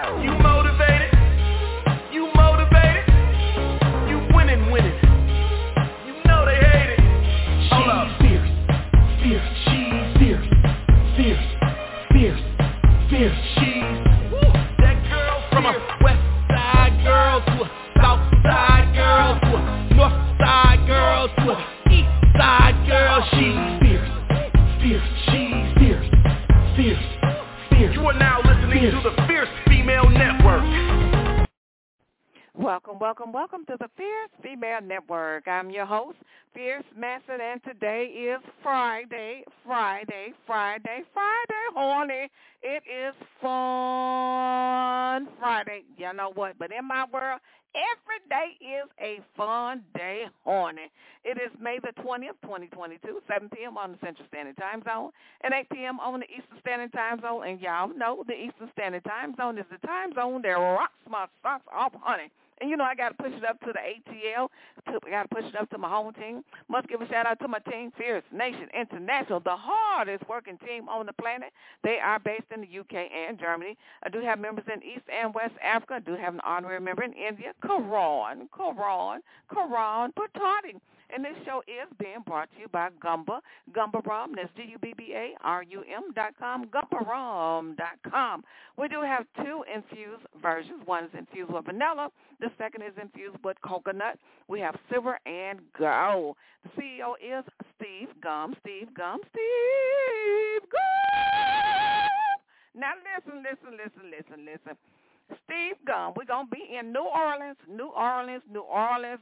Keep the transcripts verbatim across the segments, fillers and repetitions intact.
You motivated? You motivated? You winning, winning. You know they hate it. Hold up. Fierce, fierce, she's fierce, fierce, fierce, fierce, she's Woo, that girl from a west side girl to a south side girl to a north side girl to a east side girl. She's fierce, fierce, she's fierce, fierce, fierce. You are now listening fierce. to the Fierce Female Network. Welcome, welcome, welcome to the Fierce Female Network. I'm your host, Fierce Massett, and today is Friday, Friday, Friday, Friday, horny. It is fun Friday. You know what? But in my world, every day is a fun day, horny. It is May the twentieth, twenty twenty-two, seven p.m. on the Central Standard Time Zone and eight p.m. on the Eastern Standard Time Zone. And y'all know the Eastern Standard Time Zone is the time zone that rocks my socks off, honey. And, you know, I got to push it up to the A T L. I got to push it up to my home team. Must give a shout-out to my team, Fierce Nation International, the hardest working team on the planet. They are based in the U K and Germany. I do have members in East and West Africa. I do have an honorary member in India, Karan, Karan, Karan Patati. And this show is being brought to you by Gumba, Gumba Rum. That's G U B B A R U M dot com, gumba rum dot com. We do have two infused versions. One is infused with vanilla. The second is infused with coconut. We have silver and gold. The C E O is Steve Gum. Steve Gum. Steve Gum. Now listen, listen, listen, listen, listen. Steve Gum, we're going to be in New Orleans, New Orleans, New Orleans,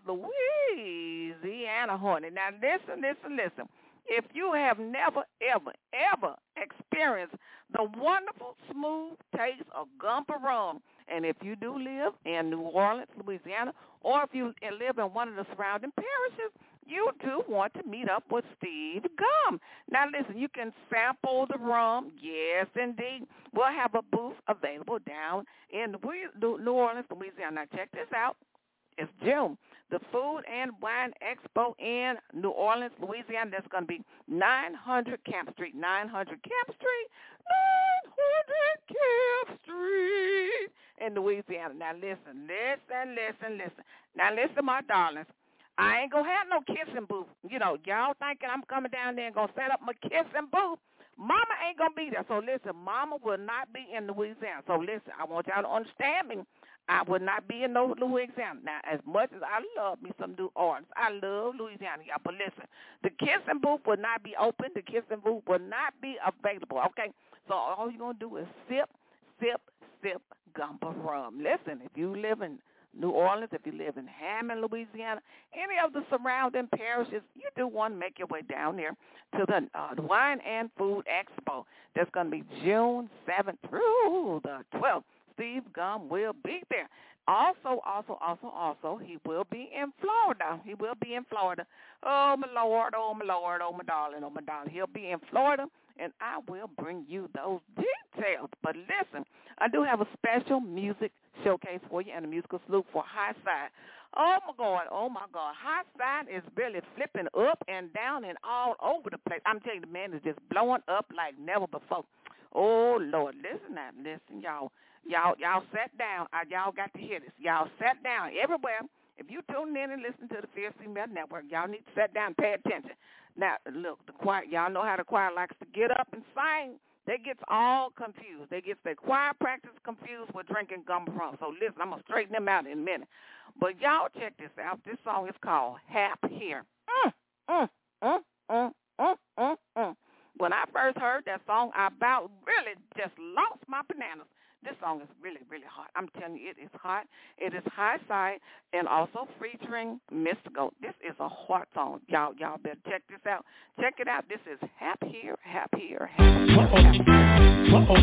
Louisiana, honey. Now, listen, listen, listen. If you have never, ever, ever experienced the wonderful, smooth taste of Gumba rum, and if you do live in New Orleans, Louisiana, or if you live in one of the surrounding parishes, you do want to meet up with Steve Gum. Now, listen, you can sample the rum. Yes, indeed. We'll have a booth available down in New Orleans, Louisiana. Now, check this out. It's June. The Food and Wine Expo in New Orleans, Louisiana. That's going to be nine hundred Camp Street. nine hundred Camp Street. nine hundred Camp Street in Louisiana. Now, listen, listen, listen, listen. Now, listen, my darlings. I ain't going to have no kissing booth. You know, y'all thinking I'm coming down there and going to set up my kissing booth. Mama ain't going to be there. So, listen, Mama will not be in Louisiana. So, listen, I want y'all to understand me. I will not be in no Louisiana. Now, as much as I love me some New Orleans, I love Louisiana, y'all. But listen, the kissing booth will not be open. The kissing booth will not be available, okay? So all you're going to do is sip, sip, sip Gumba rum. Listen, if you live in New Orleans, if you live in Hammond, Louisiana, any of the surrounding parishes, you do want to make your way down there to the, uh, the Wine and Food Expo. That's going to be June seventh through the twelfth. Steve Gum will be there. Also, also, also, also, he will be in Florida. He will be in Florida. Oh, my Lord, oh, my Lord, oh, my darling, oh, my darling. He'll be in Florida, and I will bring you those details. But listen, I do have a special music showcase for you and a musical salute for High Side. Oh, my God, oh, my God. High Side is really flipping up and down and all over the place. I'm telling you, the man is just blowing up like never before. Oh, Lord, listen now, listen, y'all. Y'all, y'all sat down. Uh, y'all got to hear this. Y'all sat down everywhere. If you tune in and listen to the Fierce Female Network, y'all need to sit down and pay attention. Now, look, the choir, y'all know how the choir likes to get up and sing. They get all confused. They get their choir practice confused with drinking Gumba rum. So listen, I'm going to straighten them out in a minute. But y'all check this out. This song is called Hap Here. Mm, mm, mm, mm, mm, mm, mm. When I first heard that song, I about really just lost my bananas. This song is really, really hot. I'm telling you, it is hot. It is High Side and also featuring Mystical. This is a hot song. Y'all, y'all better check this out. Check it out. This is Hap Here, Hap Here, Hap Here. Uh-oh. Uh-oh.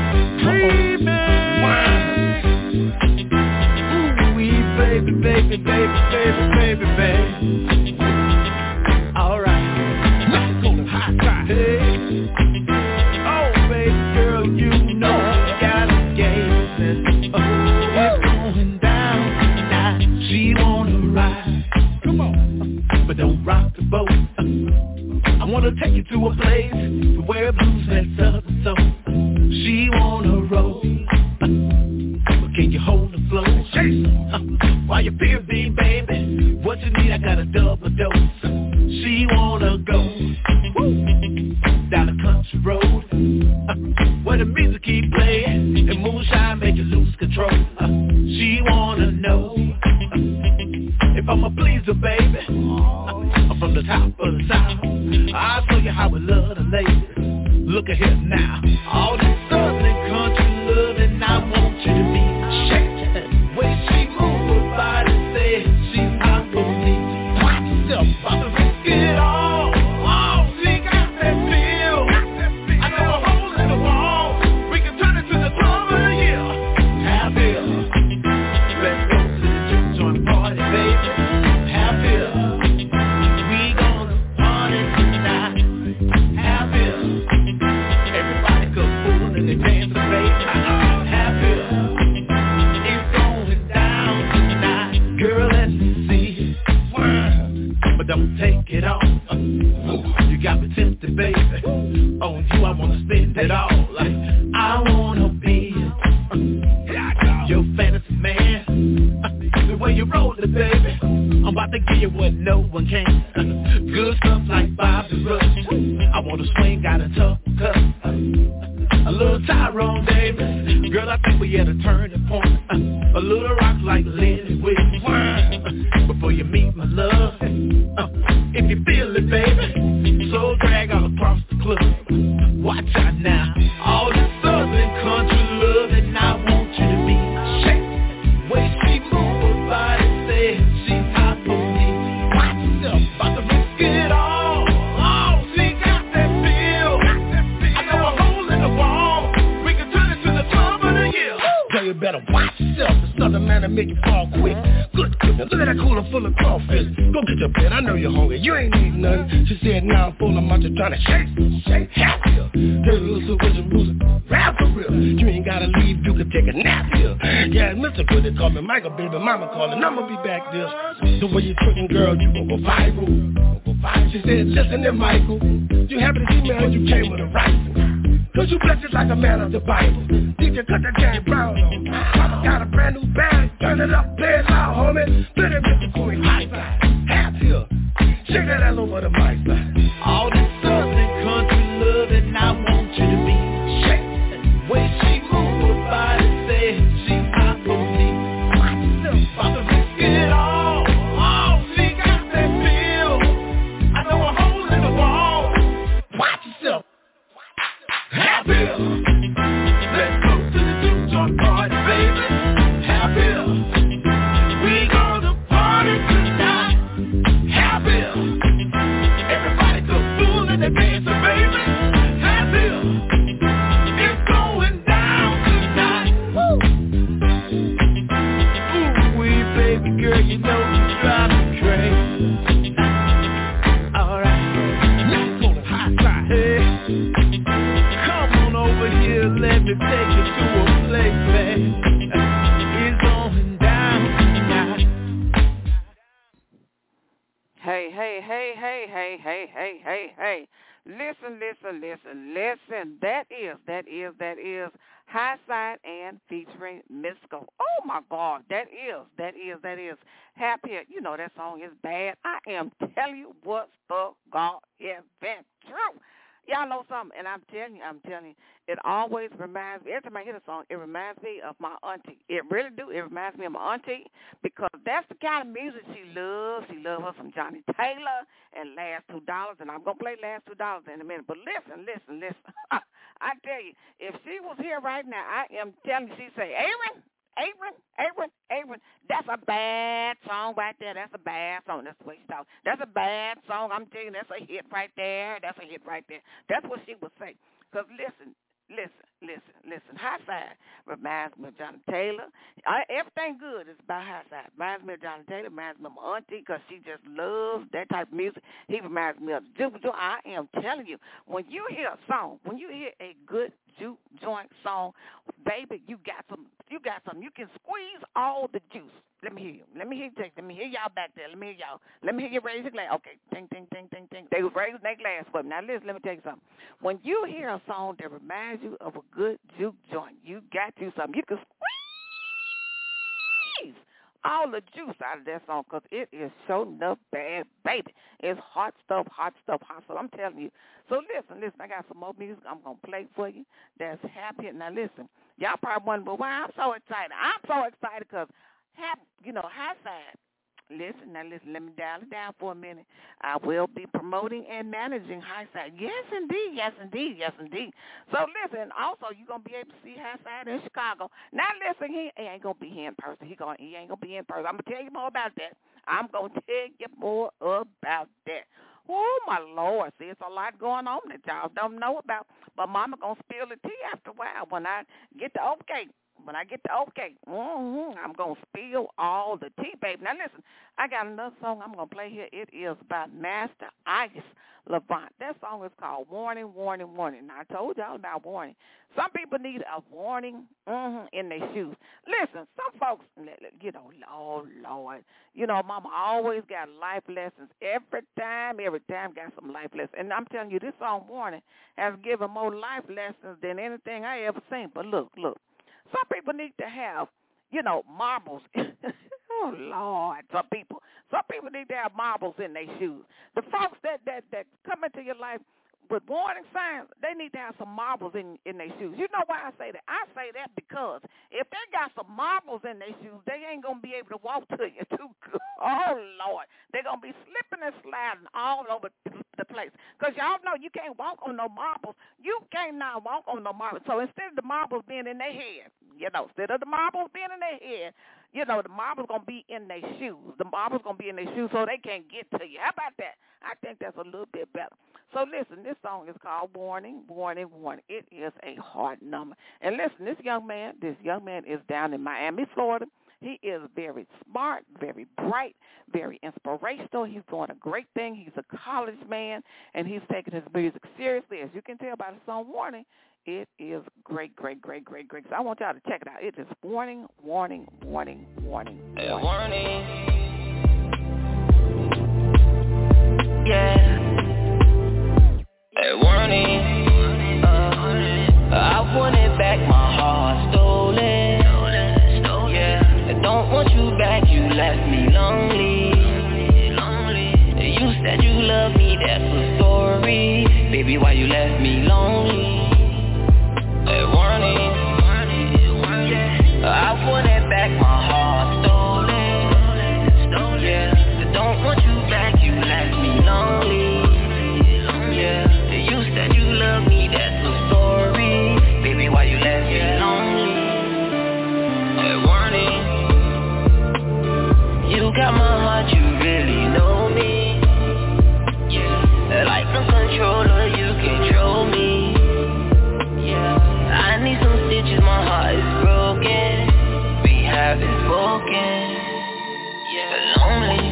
Uh-oh. Ooh-wee, baby, baby, baby, baby, baby, baby. All right. Let's go to High Side. Hey. Oh, baby girl, you know you got it. Oh, it's going down now. She wanna ride. Come on, but don't rock the boat. I wanna take you to a place where blues let southern soul. She wanna roll. at here now. All this southern country loving, I want you to be shaking. Way she move her body, say she's hot for me. Watch yourself, about to risk it all. Oh, she got that feel. I know a hole in the wall. We can turn it to the club of the year. Half here. Let's go to the juke joint party, baby. Half here. We gonna party tonight. Half here. Everybody go fool and they dance, baby. Half here. It's going down tonight. Girl, let me see. But don't take it all. You got me tempted, baby. On you I wanna spend it all. I wanna be your fantasy man. The way you roll it, baby, I'm about to give you what no one can. Good stuff like Bobby Rush. I wanna swing out a tough cut. A little Tyrone Davis. Girl, I think we at a turning point. A little rock like Lenny Williams. Before you meet my love, if you feel it, baby, so drag all across the club. Watch out now. All this southern country loving, I want you to be shaking. Way she move her body, say she's hot for me. Watch yourself, about to risk it all. Oh, she got that feel. I know a hole in the wall. We can turn it to the club of the year. Girl, you better watch yourself. The southern man to make you fall quick. Good goodness, look at that cooler full of crawfish. Go get your bed, I know you're hungry. You ain't eating nothing. She said, now I'm full, I'm out there trying to shake, shake, happier. Dirty little supervision bruiser, rap for real. You ain't gotta leave, you can take a nap here. Yeah, Mister Good, they call me Michael, baby, mama calling, I'ma be back this. The way you twerking, girl, you gon' go viral. Go viral. She said, listen there, Michael, you happy to see me how you came with a rifle. Cause you blessed just like a man of the Bible. D J cut that James Brown on. Mama got a brand new bag, turn it up, play it loud, homie. Play that Mister Queen high five, half here. Shake that all over the mic. All this southern country loving, I want you to be shaking. Way she move her body, say she's hot for me. Watch yourself, about to risk it all. Oh, she got that feel. I know a hole in the wall. Watch yourself. Happy. Let's go to the juke joint party, baby. Happy. We gonna party tonight. Happy. Everybody go fool and they dancing, baby. Happy. It's going down tonight. Woo. Ooh, wee, baby girl, you know you drive me crazy. Alright, let's go to high side. Hey. Here, let me take you to a place, man. It's going down tonight. Hey, hey, hey, hey, hey, hey, hey, hey, hey. Listen, listen, listen, listen. That is, that is, that is High Side and featuring Misco. Oh, my God. That is, that is, that is Happy. You know that song is bad. I am telling you what's the God has been true. Y'all know something, and I'm telling you, I'm telling you, it always reminds me, every time I hear the song, it reminds me of my auntie. It really do. It reminds me of my auntie because that's the kind of music she loves. She loves her some Johnny Taylor and Last Two Dollars, and I'm going to play Last Two Dollars in a minute. But listen, listen, listen. I tell you, if she was here right now, I am telling you, she'd say, Aaron, Aaron, Aaron, Aaron, that's a bad song right there. That's a bad song. That's the way she talks. That's a bad song. I'm telling you, that's a hit right there. That's a hit right there. That's what she would say. Because listen, listen, listen, listen. High Side reminds me of Johnny Taylor. I, everything good is about High Side. Reminds me of Johnny Taylor. Reminds me of my auntie because she just loves that type of music. He reminds me of juke joint. I am telling you, when you hear a song, when you hear a good juke joint song, baby, you got some. You got some. You can squeeze all the juice. Let me hear you. Let me hear you. Take, let me hear y'all back there. Let me hear y'all. Let me hear you raise your glass. Okay. Ting, ting, ting, ting, ting. They was raising their glass for me. Now, listen, let me tell you something. When you hear a song that reminds you of a good juke joint, you got you something. You can squeeze all the juice out of that song because it is so enough bad, baby. It's hot stuff, hot stuff, hot stuff. I'm telling you. So, listen, listen. I got some more music I'm going to play for you that's happy. Now, listen. Y'all probably wondering, well, why I'm so excited. I'm so excited because, you know, High Side Listen, now listen, let me dial it down for a minute. I will be promoting and managing Highside. Yes, indeed, yes, indeed, yes, indeed. So listen, also you're gonna be able to see Highside in Chicago. Now listen, he, he ain't gonna be here in person. He going he ain't gonna be in person. I'm gonna tell you more about that. I'm gonna tell you more about that. Oh my Lord, see, it's a lot going on that y'all don't know about. But Mama gonna spill the tea after a while when I get the okay. When I get the okay, mm-hmm, I'm going to spill all the tea, baby. Now, listen, I got another song I'm going to play here. It is by Master Ice Levant. That song is called Warning, Warning, Warning. Now, I told y'all about warning. Some people need a warning mm-hmm, in their shoes. Listen, some folks, you know, oh, Lord, you know, Mama always got life lessons. Every time, every time got some life lessons. And I'm telling you, this song, Warning, has given more life lessons than anything I ever seen. But look, look. Some people need to have, you know, marbles. Oh, Lord, some people. Some people need to have marbles in their shoes. The folks that, that, that come into your life with warning signs, they need to have some marbles in, in their shoes. You know why I say that? I say that because if they got some marbles in their shoes, they ain't going to be able to walk to you too good. Oh, Lord. They're going to be slipping and sliding all over the place. Because y'all know you can't walk on no marbles. You can't now walk on no marbles. So instead of the marbles being in their head, you know, instead of the marbles being in their head, you know, the marbles going to be in their shoes. The marbles going to be in their shoes so they can't get to you. How about that? I think that's a little bit better. So listen, this song is called Warning, Warning, Warning. It is a hard number. And listen, this young man, this young man is down in Miami, Florida. He is very smart, very bright, very inspirational. He's doing a great thing. He's a college man, and he's taking his music seriously. As you can tell by the song Warning, it is great, great, great, great, great. So I want y'all to check it out. It is Warning, Warning, Warning, Warning, Warning. Hey, warning. Yeah. Hey, warning. Uh, I wanted back, my heart stolen. Yeah. I don't want you back, you left me lonely. You said you love me, that's a story. Baby, why you left me lonely? Hey, warning. I wanted back, my heart stolen. Yeah. I don't want you back, you left me lonely. Yeah. You said you love me, that's a story. Baby, why you left me lonely? Hey, warning. You got my heart, you really know me. Yeah. Like a controller, you control me. Yeah. I need some stitches, my heart is broken. We haven't spoken. Yeah. Lonely.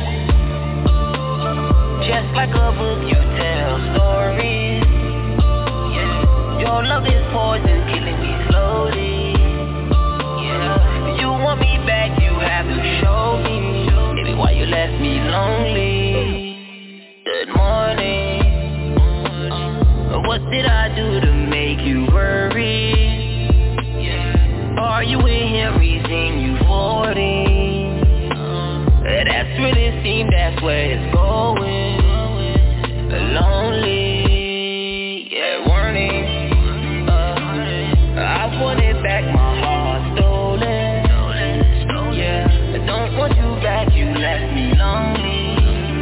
Just like a book, you tell stories. Yeah. Your love is poison, killing me slowly. Yeah. You want me back, you have to show me. Baby, why you left me lonely? Good morning. Uh, what did I do to make you worry? Yeah. Are you in here reason you forty? Uh, that's really seem that's where it's going. Lonely, yeah, warning. Uh, I wanted back, my heart stolen. Yeah, I don't want you back, you left me lonely.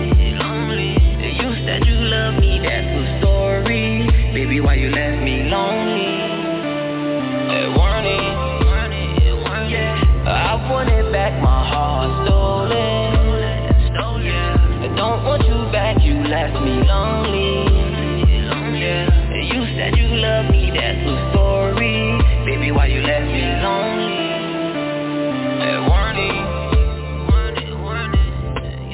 You said you love me, that's a story. Baby, why you left me lonely? Yeah, warning. Yeah, I wanted back, my heart stolen. Yeah, I don't want you back, you left me lonely. Yeah, you said you love me, that's a story. Baby, why you left me lonely? Yeah, warning. Warning, warning.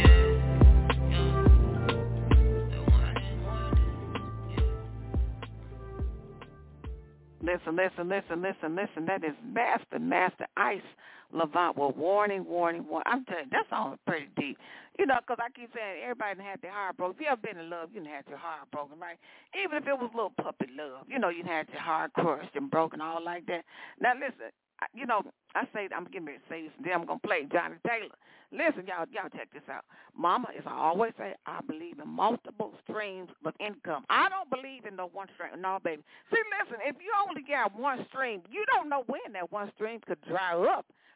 Yeah. Listen, listen, listen, listen, listen. That is Master, Master Ice Levant with Warning, Warning, Warning. I'm telling you, that song is pretty deep. You know, because I keep saying everybody done had their heart broken. If you ever been in love, you done had your heart broken, right? Even if it was a little puppy love, you know, you had your heart crushed and broken, all like that. Now, listen, I, you know, I say, I'm getting ready to say this, and then I'm going to play Johnny Taylor. Listen, y'all, y'all check this out. Mama, as I always say, I believe in multiple streams of income. I don't believe in no one stream. No, baby. See, listen, if you only got one stream, you don't know when that one stream could dry up.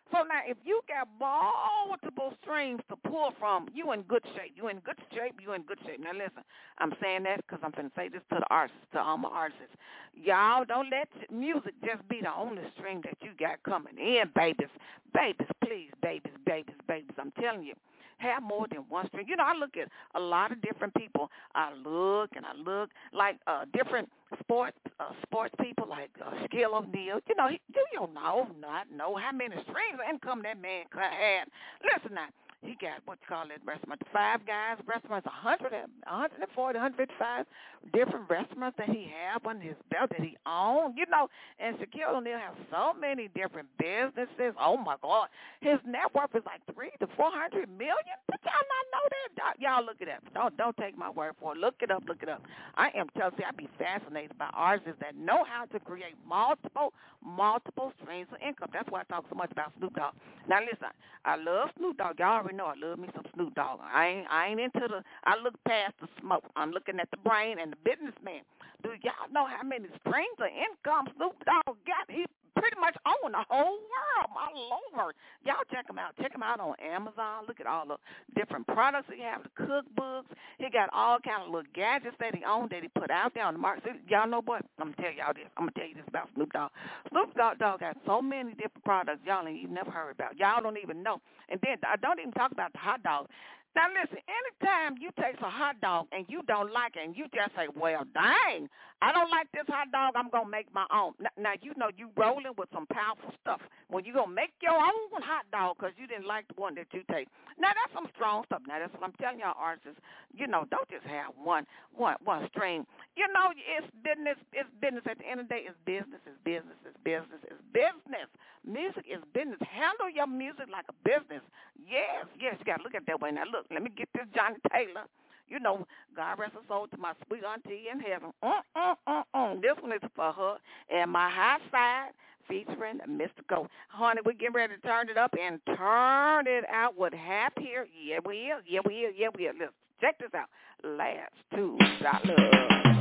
So now, if you got multiple streams to pull from, you in good shape. You in good shape. You in good shape. Now, listen, I'm saying that because I'm going to say this to the artists, to all my artists. Y'all don't let music just be the only stream that you got coming in, babies. Babies, please, babies, babies, babies. I'm telling you. Have more than one stream. You know, I look at a lot of different people. I look and I look like uh, different sports uh, sports people like uh, Shaquille O'Neal. You know, he, you don't know, not know how many streams of income that man could have. Listen now. He got, what you call that restaurant, the Five Guys restaurants, one hundred, one forty, one fifty-five different restaurants that he have on his belt that he owns, you know, and Shaquille O'Neal has so many different businesses. Oh, my God. His net worth is like three to four hundred million. Did y'all not know that? Y'all look it up. Don't, don't take my word for it. Look it up, look it up. I am telling you, I be fascinated by artists that know how to create multiple, multiple streams of income. That's why I talk so much about Snoop Dogg. Now, listen, I love Snoop Dogg. Y'all already know I love me some Snoop Dogg. I ain't, I ain't into the, I look past the smoke. I'm looking at the brain and the businessman. Do y'all know how many streams of income Snoop Dogg got? He pretty much own the whole world, my Lord. Y'all check him out. Check him out on Amazon. Look at all the different products he have, the cookbooks. He got all kind of little gadgets that he owns that he put out there on the market. See, y'all know what? I'm going to tell y'all this. I'm going to tell you this about Snoop Dogg. Snoop Dogg got so many different products y'all ain't even never heard about. Y'all don't even know. And then I don't even talk about the hot dogs. Now, listen, anytime you taste a hot dog and you don't like it and you just say, well, dang, I don't like this hot dog, I'm going to make my own. Now, now, you know you rolling with some powerful stuff. When you going to make your own hot dog because you didn't like the one that you taste. Now, that's some strong stuff. Now, that's what I'm telling y'all, artists. You know, don't just have one, one, one stream. You know, it's business. It's business. At the end of the day, it's business. It's business. It's business. It's business. Music is business. Handle your music like a business. Yes, yes, you got to look at it that way. Now, look, let me get this Johnny Taylor. You know, God rest her soul to my sweet auntie in heaven. Mm-mm-mm-mm. This one is for her and my high side featuring Mister Go. Honey, we're getting ready to turn it up and turn it out with Hap here. Yeah, we is. Yeah, we is. Yeah, we is. Listen, check this out. Last two dollars.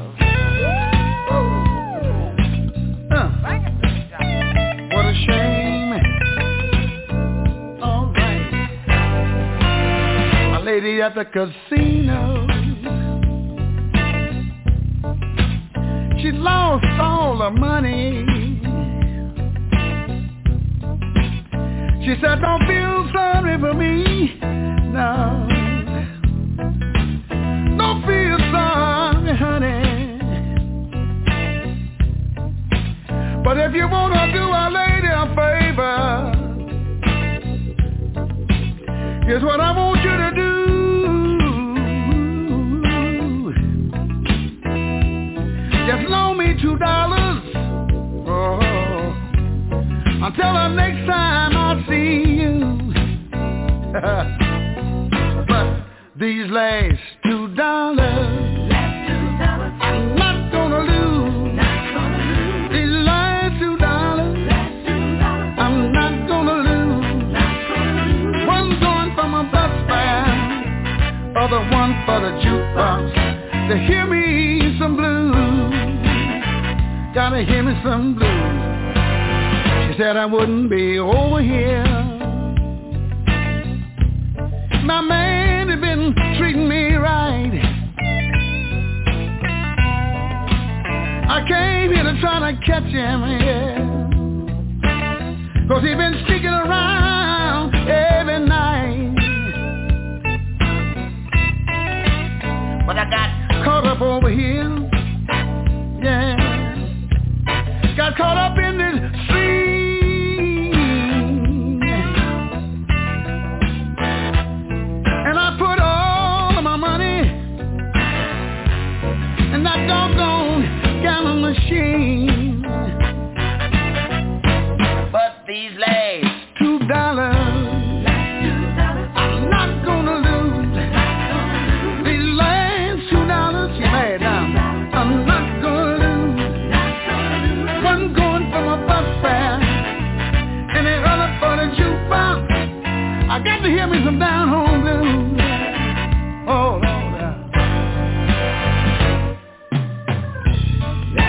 Uh, what a shame. All right. My lady at the casino, she lost all her money. She said, don't feel sorry for me. No. Don't feel sorry, honey. But if you want to do our lady a favor, here's what I want you to do. Just loan me two dollars oh, until the next time I see you. But these last two dollars, I'm not gonna lose. Not gonna lose. These last two dollars, I'm not gonna lose. Not gonna lose. One's going for my bus fare, other one for the jukebox to hear me some blues. Gotta hear me some blues. She said I wouldn't be over here. My man had been treating me right. I came here to try to catch him, yeah. Cause he been sneaking around every night. But I got caught up over here, yeah. Got caught up in this scene, and I put all of my money in that doggone gallon machine. But these last two dollars, I'm not gonna lose. These last two dollars, you mad now? I'm not gonna lose. One going for my bus fare, and the other for the jukebox. I got to hear me some down home blues. Oh, Lord.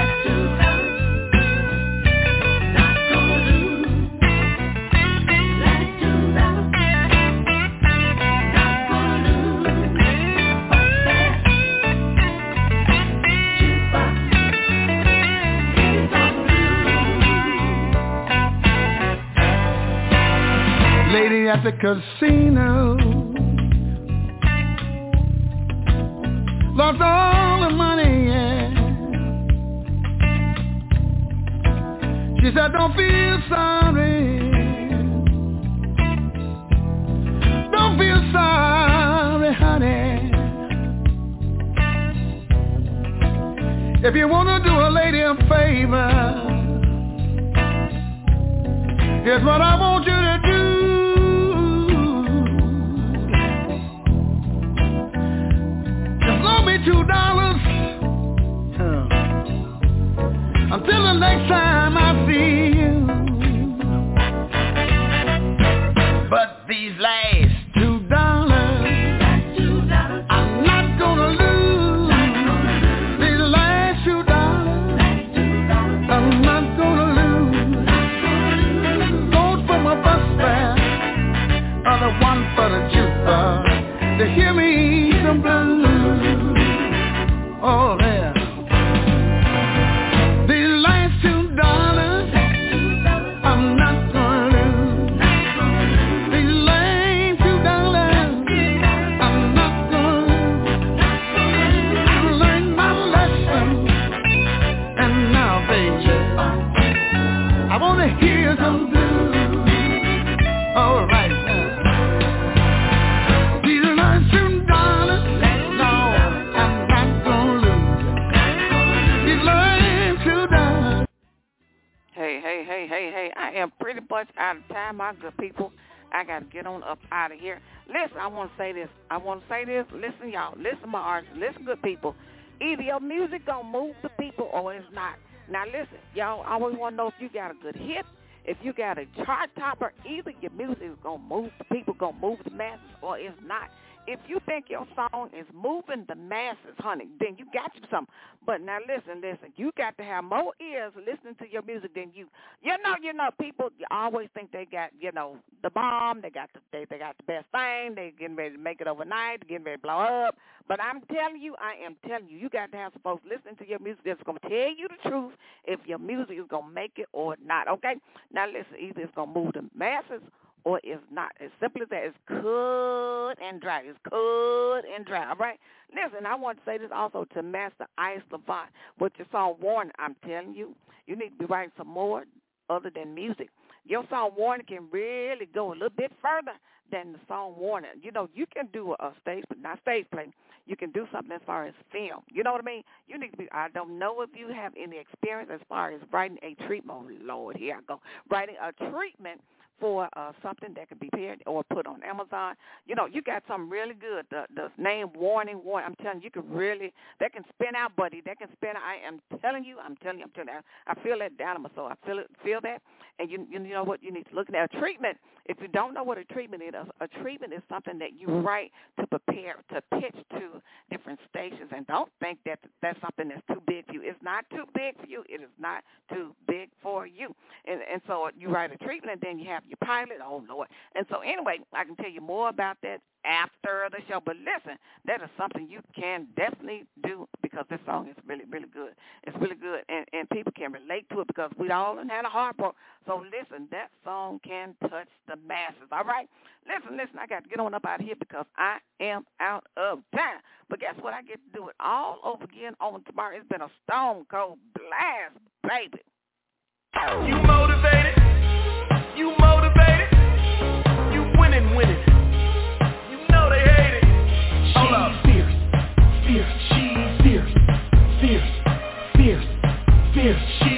Last at the casino. Lost all the money, yeah. She said, don't feel sorry. Don't feel sorry, honey. If you want to do a lady a favor, here's what I want you to do. Just loan me two dollars uh, until the next time I see you. But these last two dollars, I'm not gonna lose. These last two dollars, I'm not gonna lose. Goes for my bus fare, other one for the jukebox to hear me some blues. Oh yeah. These last two dollars, I'm not gonna lose. These last two dollars, I'm not gonna lose. I learned my lesson, and now, baby, I wanna hear some blues. All right now. These last two dollars, no, I'm not gonna lose. These last two dollars. Hey, hey, hey, hey, hey, I am pretty much out of time, my good people. I got to get on up out of here. Listen, I want to say this. I want to say this. Listen, y'all. Listen, my artists. Listen, good people. Either your music going to move the people or it's not. Now, listen, y'all, I always want to know if you got a good hit, if you got a chart topper, either your music is going to move the people, going to move the masses, or it's not. If you think your song is moving the masses, honey, then you got you something. But now listen, listen, you got to have more ears listening to your music than you. You know, you know, people always think they got, you know, the bomb, they got the they, they got the best thing, they getting ready to make it overnight, getting ready to blow up. But I'm telling you, I am telling you, you got to have some folks listening to your music that's going to tell you the truth if your music is going to make it or not, okay? Now listen, either it's going to move the masses or it's not. As simple as that. It's cut and dry. It's cut and dry, all right? Listen, I want to say this also to Master Ice Levant with your song Warning. I'm telling you, you need to be writing some more other than music. Your song Warning can really go a little bit further than the song Warning. You know, you can do a stage, but not stage play. You can do something as far as film. You know what I mean? You need to be, I don't know if you have any experience as far as writing a treatment. Oh, Lord, here I go. Writing a treatment for uh, something that can be paired or put on Amazon. You know, you got something really good. The, the name Warning, Warning, I'm telling you, you can really, that can spin out, buddy. That can spin out. I am telling you, I'm telling you, I'm telling you. I feel that down in my soul. I feel it, feel that. And you, you know what? You need to look at a treatment. If you don't know what a treatment is, a, a treatment is something that you write to prepare, to pitch to different stations. And don't think that that's something that's too big for you. It's not too big for you. It is not too big for you. And, and so you write a treatment, and then you have your pilot. Oh, Lord. And so anyway, I can tell you more about that after the show. But listen, that is something you can definitely do because this song is really, really good. It's really good, and, and people can relate to it because we all had a heartbreak. So listen, that song can touch the masses, all right? Listen, listen, I got to get on up out of here because I am out of time. But guess what? I get to do it all over again on tomorrow. It's been a stone cold blast, baby. You motivated? You motivated? You winning, winning. You know they hate it. Hold up. Fierce, fierce, she's fierce, fierce, fierce, fierce, she